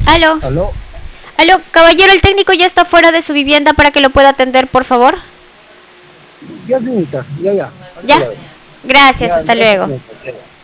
Aló. ¿Aló? Aló, caballero, el técnico ya está fuera de su vivienda para que lo pueda atender, por favor. Ya, señorita, ya, ya. Ahorita ¿Ya? ya vengo. Gracias, Ya, hasta gracias, luego. señorita. Ya, ya.